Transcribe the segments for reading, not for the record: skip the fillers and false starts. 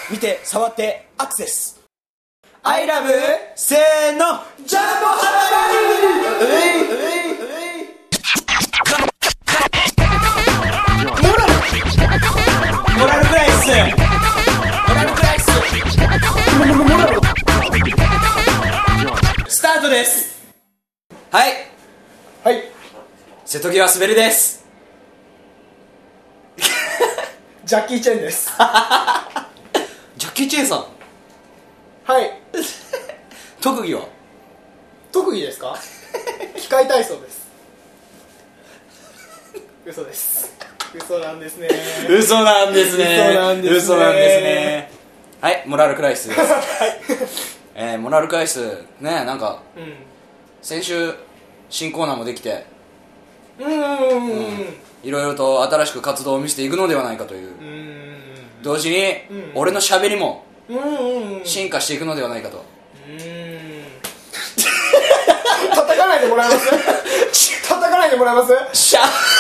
見て触ってアクセス I love せーのジャンボハモラルクライススタートです。はいはい、 瀬戸際すべるです。 ジャッキー・チェンです。 ジャッキー・チェンさん、 はい、 特技は？ 特技ですか？機械体操です。嘘です。嘘なんですね。 嘘なんですね。 嘘なんですね。 嘘なんですね。はい、モラルクライスです。モラルクライスね、なんか、先週新コーナーもできて、いろいろと新しく活動を見せていくのではないかという、同時に、俺の喋りも進化していくのではないかと。 叩かないでもらえます？叩かないでもらえます？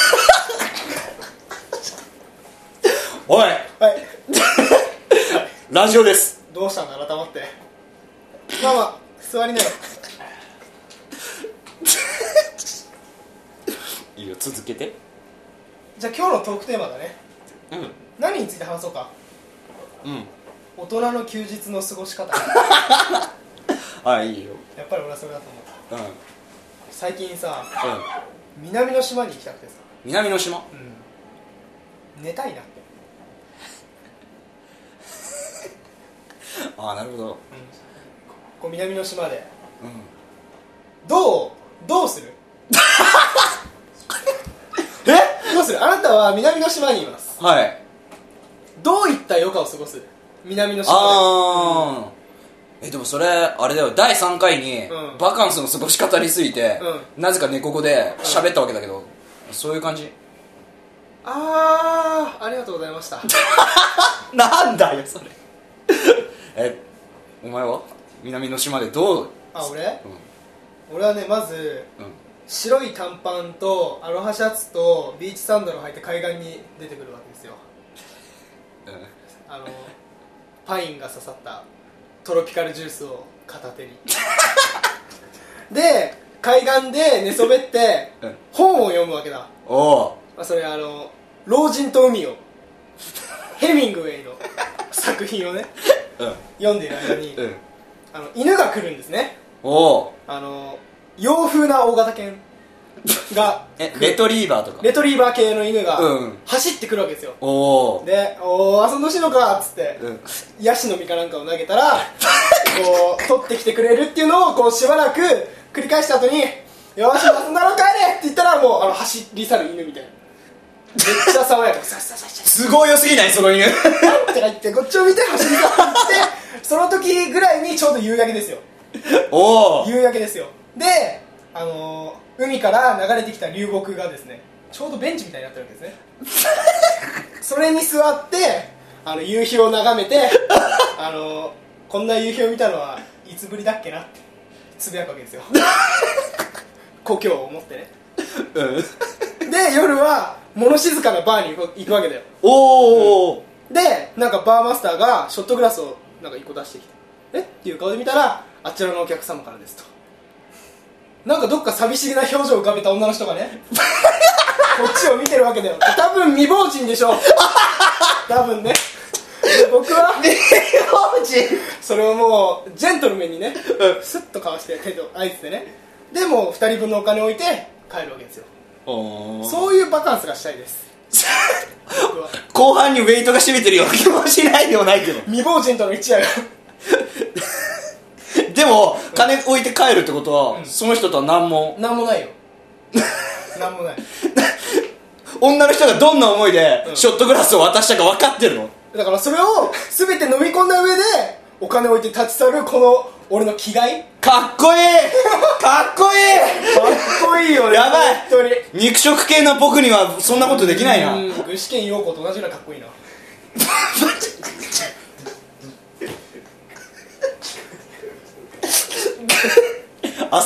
おい、 はい。 ラジオです。 どうしたんだ改まって。まあまあ座りなよ。 いいよ、続けて。 じゃあ今日のトークテーマだね。何について話そうか。大人の休日の過ごし方。 はい、いいよ。 やっぱり俺はそれだと思う。最近さ、南の島に行きたくてさ。 南の島？ 寝たいなって。 ああ、なるほど。 こう南の島で、どうする？どうする？あなたは南の島にいます。 はい。 どういった余暇を過ごす？南の島で。 でもそれあれだよ、第3回に、バカンスの過ごし方について、なぜか猫語で喋ったわけだけど、そういう感じ？ ありがとうございました。 なんだよそれ。お前は南の島でどう？ 俺はね、まず、白い短パンとアロハシャツとビーチサンダルを履いて海岸に出てくるわけですよ。パインが刺さったトロピカルジュースを片手にで、海岸で寝そべって本を読むわけだ。それ老人と海をヘミングウェイの作品をね、読んでいる間に、犬が来るんですね。洋風な大型犬がレトリーバーとかレトリーバー系の犬が走ってくるわけですよ。で、遊んでほしいのかっつって、ヤシの実かなんかを投げたらこう取ってきてくれるっていうのをこうしばらく繰り返した後に、よし遊んだろ帰れって言ったら、もう走り去る犬みたいな。めっちゃ爽やか。 すごい良すぎないその犬？ って言ってこっちを見て走り去ってその時ぐらいにちょうど夕焼けですよ。夕焼けですよ。で、海から流れてきた流木がですね、ちょうどベンチみたいになってるわけですね。それに座って夕日を眺めてこんな夕日を見たのはいつぶりだっけなってつぶやくわけですよ。故郷を持ってね。で、夜は物静かなバーに行くわけだよ。で、なんかバーマスターがショットグラスをなんか1個出してきて、っていう顔で見たら、あちらのお客様からですと。なんかどっか寂しげな表情を浮かべた女の人がねこっちを見てるわけだよ。多分未亡人でしょう。多分ね。で、僕は未亡人それをもうジェントルメンにね、スッとかわして手と合図でね、でもう2人分のお金を置いて帰るわけですよ。そういうバカンスがしたいです。 後半にウェイトが占めてるような気もしないでもないけど。 未亡人との一夜がでも金置いて帰るってことは、その人とは何もないよ。何もない。 女の人がどんな思いでショットグラスを渡したか分かってるの？ だからそれを全て飲み込んだ上でお金置いて立ち去るこの俺の気概、 かっこいいかっこいいかっこいいよね。 やばい、 本当に肉食系の僕にはそんなことできないな。 具志堅用高と同じようなかっこいいな。 あ、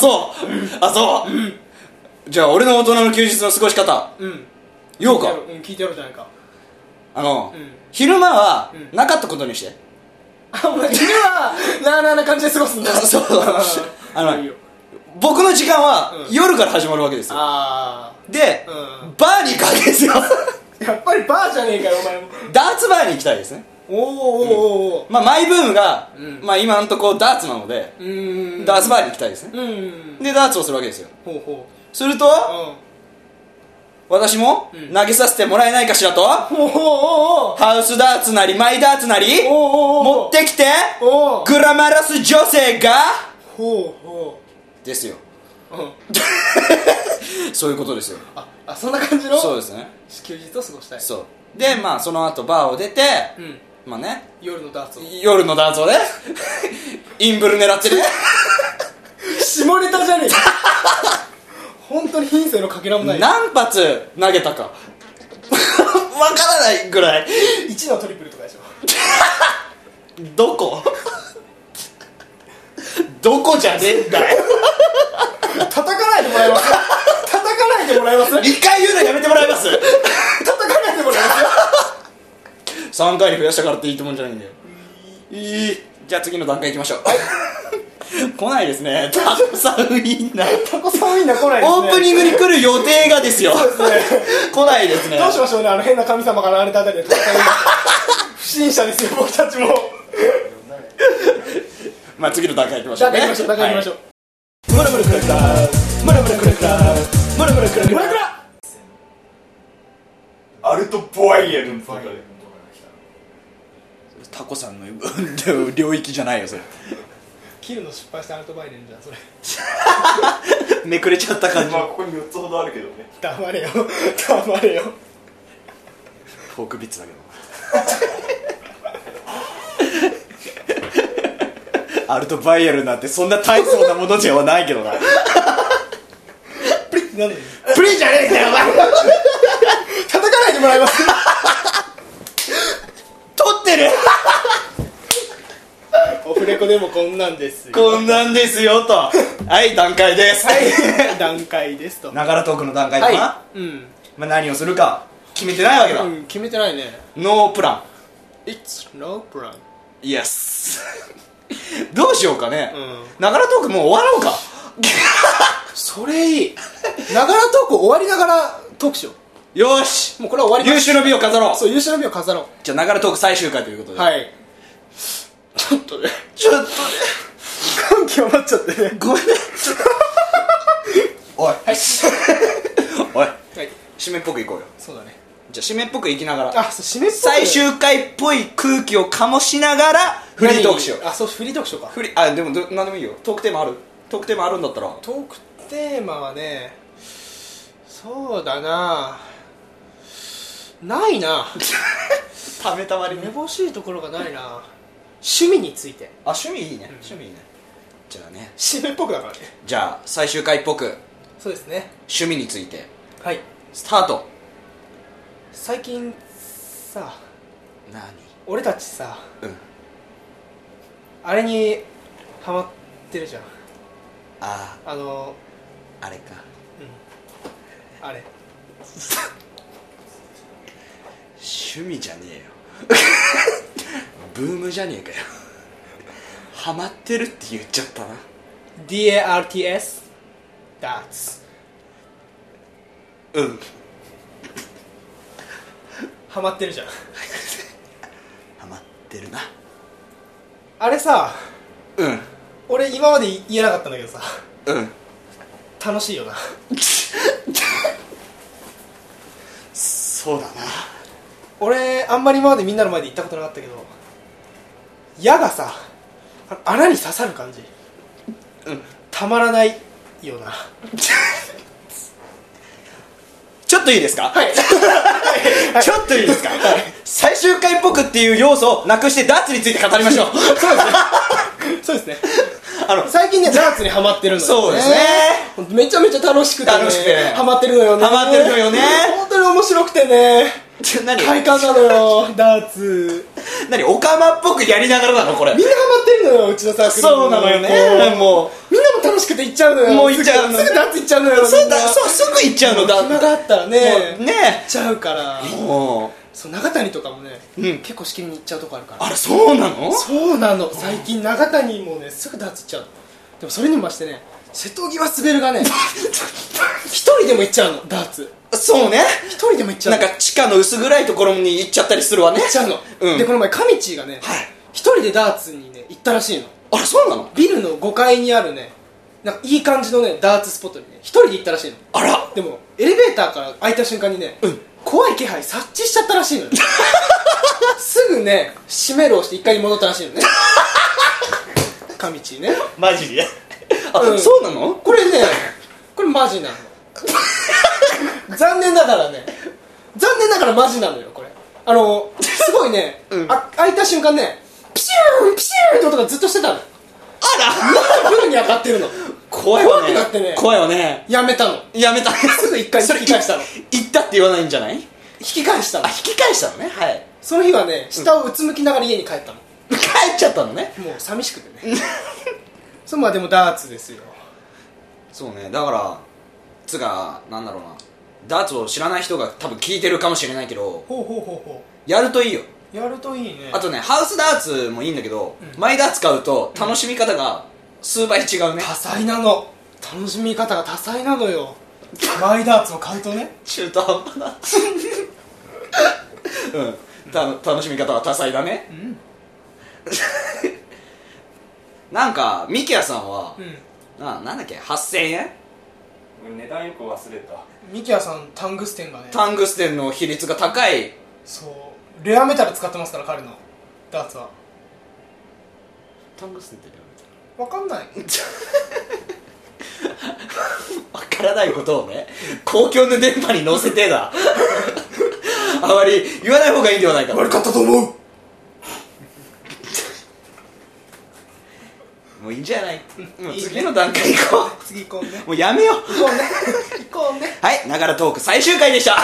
そうじゃあ俺の大人の休日の過ごし方、言おうか。 聞いてやろうじゃないか。 昼間はなかったことにして、 もう昼はなあなあな感じで過ごすんだ。 そう僕の時間は夜から始まるわけですよ。で、バーに行くわけですよ。 やっぱりバーじゃねえかよお前も。 ダーツバーに行きたいですね。 お、 まあマイブームが、まあ今のところダーツなので、ダーツバーに行きたいですね。でダーツをするわけですよ。すると、私も投げさせてもらえないかしらと、ハウスダーツなりマイダーツなり持ってきて、グラマラス女性がですよ。そういうことですよ。 そんな感じの。 そうですね。 休日を過ごしたい。 そうで、まあその後バーを出て、まあね、 夜のダーツをねインブル狙ってね。 下ネタじゃねえか。本当に品性のかけらもない。 何発投げたかわからないぐらい。 1のトリプルとかでしょ。 どこじゃねえんだよ。 叩かないでもらえます。叩かないでもらえます。 2回言うのやめてもらえます。 叩かないでもらえます 3回に増やしたからっていいと思うんじゃないんだよ。じゃあ次の段階いきましょう。来ないですね。タコさんウインナー。 タコさんウインナー来ないですね。 オープニングに来る予定がですよ。 そうですね。 来ないですね。 どうしましょうね、変な神様から現れたあたりでタコさんウインナー。不審者ですよ、僕たちも。 まあ次の段階いきましょうね。 段階いきましょう。 ムルムルクラクラムルムルクラクラムルムルクラクラ。 アルトポワイエルのタコさんの領域じゃないよそれ。 切るの失敗したアルトバイレンじゃんそれ。 めくれちゃった感じ。 まあここに4つほどあるけどね。 黙れよ黙れよ。 フォークビッツだけど。アルトバイエルなんてそんな大層なものじゃないけどな。 プリッなんでプリじゃねえんだよお前。 叩かないでもらいます。 取ってる。 オフレコでもこんなんですよ。 こんなんですよと。はい段階です。 はい段階ですと。 ながらトークの段階かな。まあ何をするか決めてないわけだ。 決めてないね。 ノープラン。 It's no plan。 Yes。どうしようかね。ながらトークもう終わろうか。 それいい。ながらトーク終わりながらトークしよう。 よーし、 もうこれは終わり。 優秀の美を飾ろう。 そう、優秀の美を飾ろう。 じゃあながらトーク最終回ということで。 はい。ちょっとね感極まっちゃってね。 ごめんね。おいおい、締めっぽくいこうよ。 そうだね。 じゃあ締めっぽくいきながら、 締めっぽく最終回っぽい空気を醸しながらフリートークしよう。 そう、フリートークしようか。 でも何でもいいよ。トークテーマあるんだったら。 トークテーマはね、そうだな、ないな。 ためたまりめぼしいところがないな。趣味について。 趣味いいね、趣味いいね。じゃあね、 締めっぽくだからね。 じゃあ最終回っぽくそうですね。 趣味についてはい、 スタート。 最近さ、 何？ 俺たちさ、あれにハマってるじゃん。 あれか。 あれ趣味じゃねえよ。ブームじゃねえかよ。ハマってるって言っちゃったな。 DARTS ダーツ。ハマってるじゃん。 ハマってるな。 あれさ、俺今まで言えなかったんだけどさ、楽しいよな。 そうだな。 俺あんまり今までみんなの前で言ったことなかったけど、矢がさ、穴に刺さる感じ、たまらないよな。 ちょっといいですか？ はいちょっといいですか？最終回っぽくっていう要素をなくしてダーツについて語りましょう。 そうですね。最近ねダーツにハマってるのよね。 そうですね。 めちゃめちゃ楽しくてね、ハマってるのよね。 ハマってるのよね。 本当に面白くてね、快感なのよダーツ。 何オカマっぽくやりながらなのこれ？ みんなハマってるのよ、うちのサークル。 そうなのよね。もうみんなも楽しくて行っちゃうのよ。 もう行っちゃうの。 すぐダーツ行っちゃうのよ。 そうすぐ行っちゃうの。 暇があったらね、 ね行っちゃうから。 もうそう長谷とかもね、 うん、 結構しきりに行っちゃうとこあるから。 あらそうなの？ そうなの、最近長谷もねすぐダーツ行っちゃう。でもそれにもましてね、瀬戸際滑るがね一人でも行っちゃうの、ダーツ。 そうね、 一人でも行っちゃうの。 なんか地下の薄暗いところに行っちゃったりするわね。 行っちゃうの、 うん、 でこの前上地がね、はい、一人でダーツにね行ったらしいの。 あらそうなの？ ビルの5階にあるね、なんかいい感じのねダーツスポットにね一人で行ったらしいの。 あら、 でもエレベーターから開いた瞬間にね、うん、怖い気配察知しちゃったらしいのよすぐね閉める押して1階に戻ったらしいのね上地ね、 マジであ、うん、そうなの？ これね、これマジなの残念ながらマジなのよこれ。すごいね、うん、開いた瞬間ねピシューンピシューンって音がずっとしてたの。あらブルに当たってるの。 怖いわね。 怖くなってね、 怖いわね。 やめたの。すぐ1回引き返したの。 行ったって言わないんじゃない？ 引き返したの。 引き返したのね。はい。 その日はね、下をうつむきながら家に帰ったの。 帰っちゃったのね。 もう寂しくてねそう、まあでもダーツですよ。 そうね、だからつがなんだろうな、ダーツを知らない人が多分聞いてるかもしれないけど、やるといいよ。 やるといいね。 あとね、ハウスダーツもいいんだけど、うん、マイダーツ買うと楽しみ方が数倍違うね。 多彩なの。楽しみ方が多彩なのよマイダーツを買うとね。 中途半端だうん、楽しみ方は多彩だね、うん、なんかミキヤさんは、うん、なんだっけ、8000円、 値段よく忘れた。 ミキヤさんタングステンがね、 タングステンの比率が高い。 そうレアメタル使ってますから彼のダーツは。 タングステンってレアメタルわかんないわからないことをね公共の電波に乗せてだあまり言わない方がいいんではないか。 悪かったと思うもういいんじゃない、もう次の段階行こう。 次行こうね。 もうやめよう。 行こうね行こうね。 はい、ながらトーク最終回でした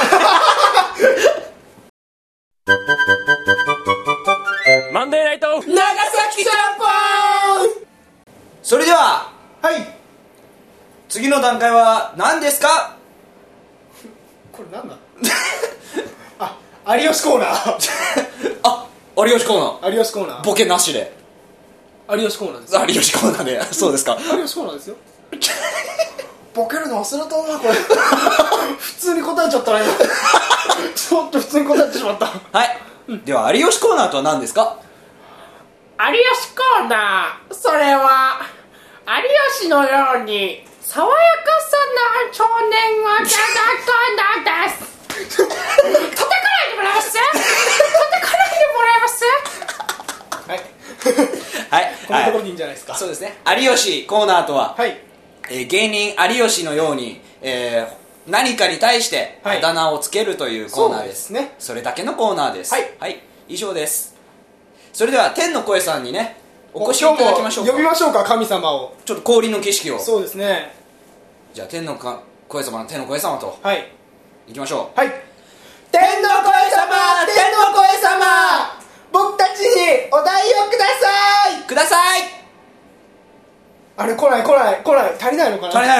マンデーナイト長崎シャンパン。 それでは、 はい、 次の段階は何ですか？ これ何だあ、有吉コーナーあ、有吉コーナー。 有吉コーナー。 ボケなしで有吉コーナーです。 有吉コーナーでそうですか。 有吉コーナーですよボケるの忘れたなこれ普通に答えちゃったな今ちょっと普通に答えてしまった。 はい、うん、では有吉コーナーとは何ですか？ 有吉コーナー、それは有吉のように爽やかさな少年が出たコーナーです叩かないでもらえます？叩かないでもらえます？ はいはい、 このところでいいんじゃないですか。 そうですね。有吉コーナーとは、 はい、 芸人有吉のように、何かに対してあだ名をつけるというコーナーです。 そうですね。 それだけのコーナーです。 はい、 はい、以上です。それでは天の声さんにねお越しいただきましょうか。 呼びましょうか、神様を。 ちょっと降臨の儀式を。 そうですね。 じゃあ天の声様の天の声様と、 はい、 いきましょう。 はい、天の声様、天の声様、僕たちにお題をください。 ください。 あれ来ない足りないのかな。天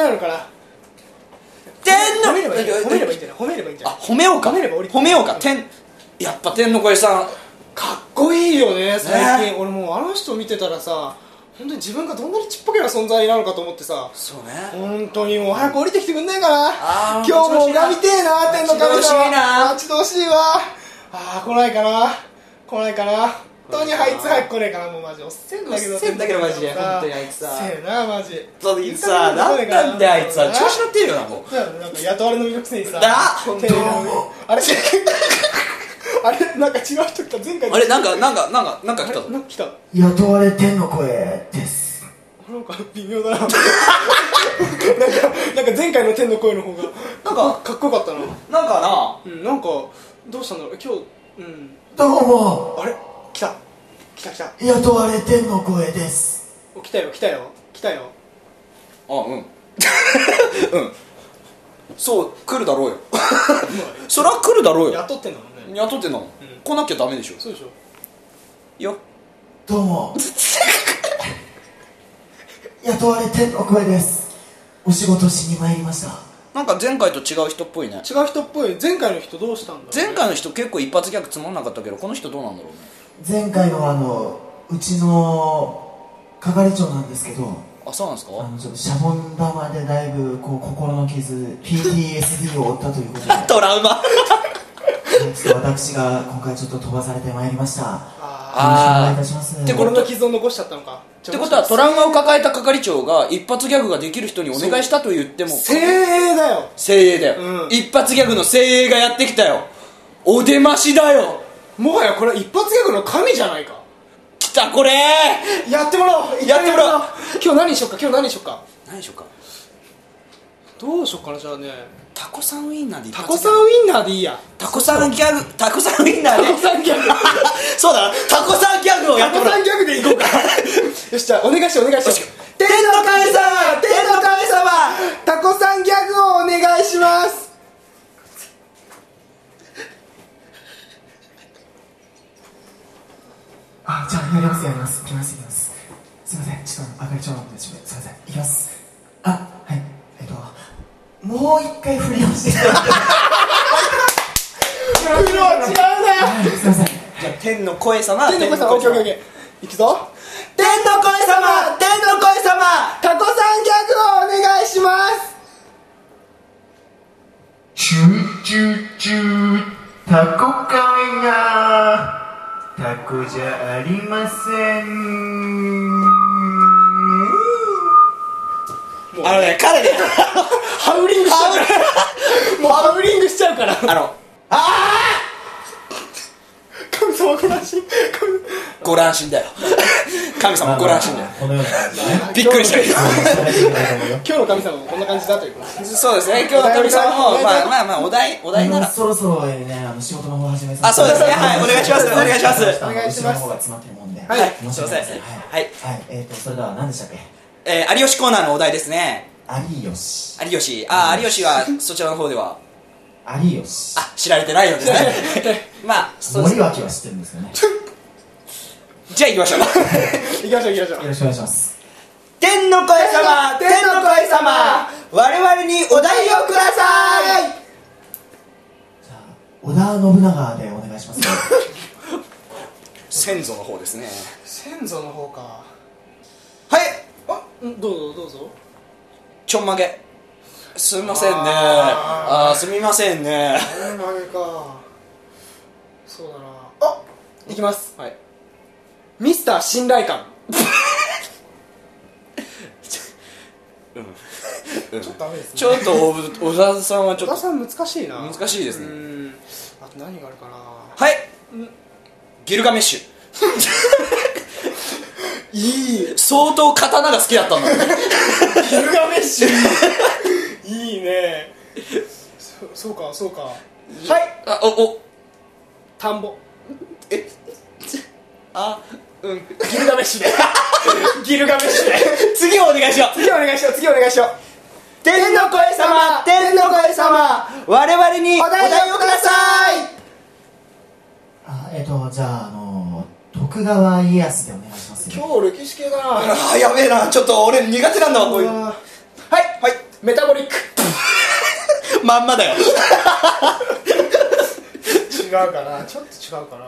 の褒めればいいんじゃない？褒めればいいんじゃない？ あ、褒めようか。褒めようか。やっぱ天の声さんかっこいいよね最近、俺もうあの人見てたらさ、本当に自分がどんなにちっぽけな存在なのかと思ってさ。 そうね、 本当にもう早く降りてきてくんないかな。今日も拝みてえな、天の神様。待ち遠しいわ。来ないかな本当にあいつ早く来ねえかな。もうマジおっせんだけどマジで本当にあいつさせえなマジそういつさ、なんであいつさ調子乗ってるよな。もうなんか雇われの魅力性にさ本当にあれあれなんか違う人来た。前回あれなんか来たぞ。 来た。 雇われ天の声です。 なんか微妙だななんか前回の天の声の方がかっこよかったな。なんかどうしたんだろう今日。 どうも。 あれ来た。 雇われ天の声です。 来たよあ、うんそう来るだろうよそりゃ来るだろうよ。 雇ってんだもんね。 雇ってんだもん、来なきゃダメでしょ。 そうでしょよ。 どうも雇われ天の声です。お仕事しに参りました。 なんか前回と違う人っぽいね。 違う人っぽい。前回の人どうしたんだろう、ね、 前回の人結構一発ギャグつまんなかったけど、この人どうなんだろうね。 前回のうちの係長なんですけど、 あ、そうなんですか。 ちょっとシャボン玉でだいぶこう心の傷 PTSD を負ったということでトラウマちょっと私が今回ちょっと飛ばされてまいりました。よろしくお願いいたします。 心の傷を残しちゃったのか。 ってことはトラウマを抱えた係長が一発ギャグができる人にお願いしたと言っても精鋭だよ。 精鋭だよ、一発ギャグの精鋭がやってきたよ。お出ましだよ。 もはやこれは一発ギャグの神じゃないか。 来たこれやってもらおう。 やってもらおう。 今日何しよっか。 何でしょうか。 どうしよっかな。じゃあね、 タコさんウインナーで一タ発ギャグ。 コさんウインナーでいいや。 タコさんギャグ、タコさんウインナーでタコさんギャグそうだな、タコさんギャグをやってもらう。 タコさんギャグでいこうかよし、じゃあお願いしよう。天の神様、タコさんギャグをお願いします。 じゃあやりますいきます。すいません、ちょっと係長のことですいません、いきます。はい、もう一回振りをして違うな。 すいません。 じゃあ天の声様、 天の声様、オッケー。いくぞ。 天の声様、 タコさんギャグをお願いします。 チュチュチュタコ会がタコじゃありません。 彼ねハウリングしちゃうからもうハウリングしちゃうから神様ご乱心。 ご乱心だよ神様ご乱心だよ。 このような感じでねびっくりしたけど今日の神様もこんな感じだということです。 そうですね、今日の神様もまあお題ならそろそろね仕事の方始めさせて。 そうですね、はい、お願いします。 お願いします。 後ろの方が詰まってるもんで。 はい、 申し訳ないです。 はいそれでは何でしたっけ。 有吉コーナーのお題ですね。 有吉はそちらの方では有吉知られてないようですねまあ森脇は知ってるんですよねじゃあ行きましょう行きましょう。 よろしくお願いします。 天の声様、我々にお題をください。 じゃあ織田信長でお願いします先祖の方ですね。 先祖の方か。 はい、 どうぞ。 ちょんまげ。すみませんね。すみませんね。 ちょんまげか。そうだな。いきます。 はい。 ミスター信頼感。ちょっとダメですね。 ちょっと小田さんはちょっと小田さん難しいな。 難しいですね。 あと何があるかな。 はい。ギルガメッシュ。相当刀が好きだったんだね。 ギルガメッシュいいね。そうか。はい田んぼ。ギルガメッシュで次をお願いしよう。天の声様、我々にお題をください。 じゃあ徳川家康でお願いします。 今日歴史系だな。 やべえな、ちょっと俺苦手なんだわ、こういう。 はいメタボリック。 まんまだよ。 違うかな、ちょっと違うかな。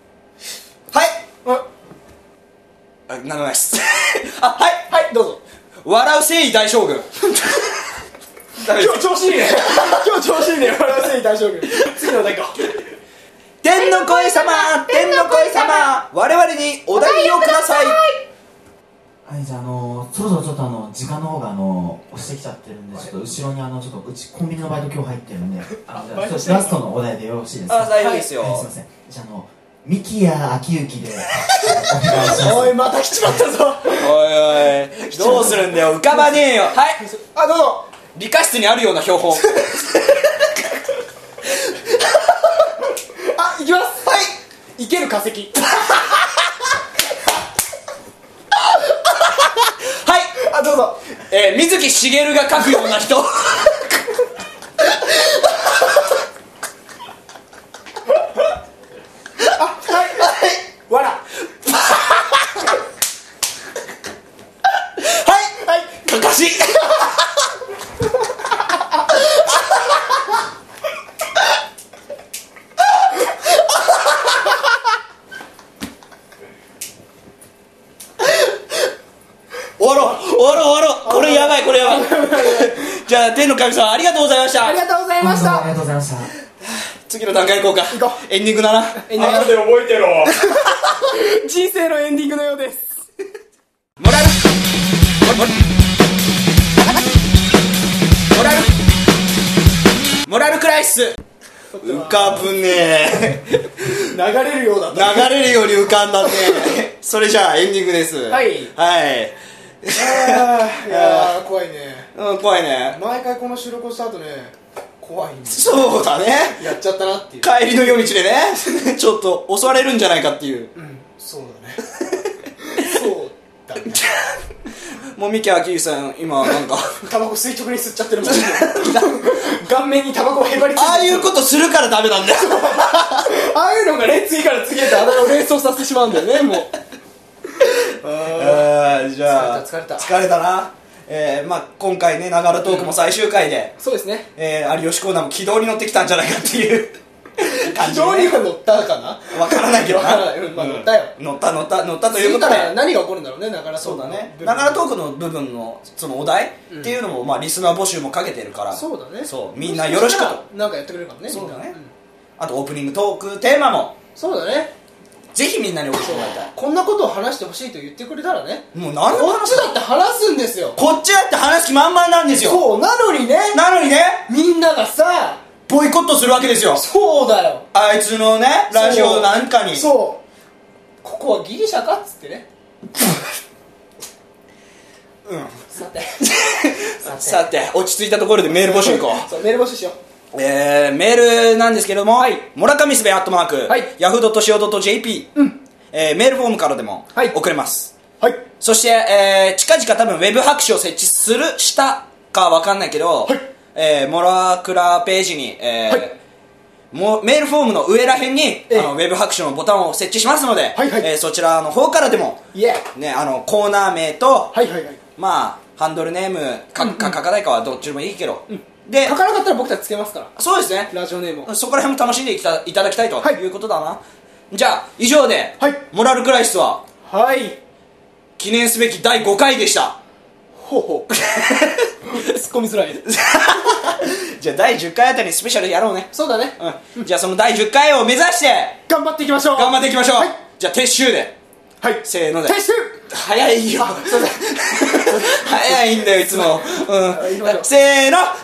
はい。なんもないっす。はいどうぞ。 笑う征夷大将軍。 今日調子いいね。笑う征夷大将軍。次のお題か。 天の声様、我々にお題をください。 じゃあそろそろちょっと時間の方が押してきちゃってるんで、ちょっと後ろにちょっとうちコンビニのバイト今日入ってるんで、ラストのお題でよろしいですか。 大丈夫ですよ。 すいません。じゃあ三木屋秋行でお願いします。 おい、また来ちまったぞ。 おいどうするんだよ、浮かばねえよ。はい、 どうぞ。 理科室にあるような標本。 いきます。生ける化石。どうぞ。 水木しげるが描くような人。 わら。 かかし。 終わろうこれやばいじゃあ天の神様ありがとうございました。 ありがとうございました。 ありがとうございました。 次の段階行こうか。 行こエンディングだな。 後で覚えてろ。 人生のエンディングのようです。 モラルモラルクライシス。浮かぶね流れるようだった。 流れるように浮かんだねそれじゃあエンディングです。 はいはい。 いやー怖いね。 怖いね。 毎回この収録をした後ね、怖いんです。 そうだね。 やっちゃったなっていう。 帰りの夜道でねちょっと襲われるんじゃないかっていう。 そうだねそうだねもう三木明之さん今なんかタバコ垂直に吸っちゃってるもん顔面にタバコがへばりついてる。 ああいうことするからダメなんだよああいうのがね、次から次へとあだ名を連想させてしまうんだよね、もうじゃあ疲れたな。まあ今回ね、ながらトークも最終回で、 そうですね。 有吉コーナーも軌道に乗ってきたんじゃないかっていう軌道には乗ったかな。 わからないけどな。 まあ乗ったよ。 乗ったということで、 何が起こるんだろうね、ながらトーク。 そうだね。ながらトークの部分のそのお題っていうのもまあリスナー募集もかけてるから、 そうだね。 そうみんなよろしくと。 なんかやってくれるかもね。 そうだね。あとオープニングトークテーマもそうだね。 ぜひみんなに送ってもらいたい。 こんなことを話してほしいと言ってくれたらね、 もう何でもこっちだって話すんですよ。 こっちだって話す気満々なんですよ。 そうなのにね、みんながさボイコットするわけですよ。 そうだよ。 あいつのねラジオなんかに。 そうここはギリシャかっつってねさて落ち着いたところでメール募集行こうそうメール募集しよう。 メールなんですけども、村上すべ@yahoo.co.jp、メールフォームからでも送れます。そして、近々多分ウェブ拍手を設置したかわかんないけど、モラクラページに、メールフォームの上らへんに、ウェブ拍手のボタンを設置しますので、そちらの方からでも、ね、コーナー名と、まあハンドルネーム書かないかはどっちでもいいけど、で書かなかったら僕たちつけますから。そうですね、ラジオネームを。 そこら辺も楽しんでいただきたいということだな。じゃあ以上で、モラルクライシスは記念すべき第5回でした。 ほうほう突っ込みづらいじゃあ第10回あたりにスペシャルやろうね。 そうだね。 じゃあその第10回を目指して頑張っていきましょう。 じゃあ撤収で、せーので。 撤収。 早いよ早いんだよいつも。せーの。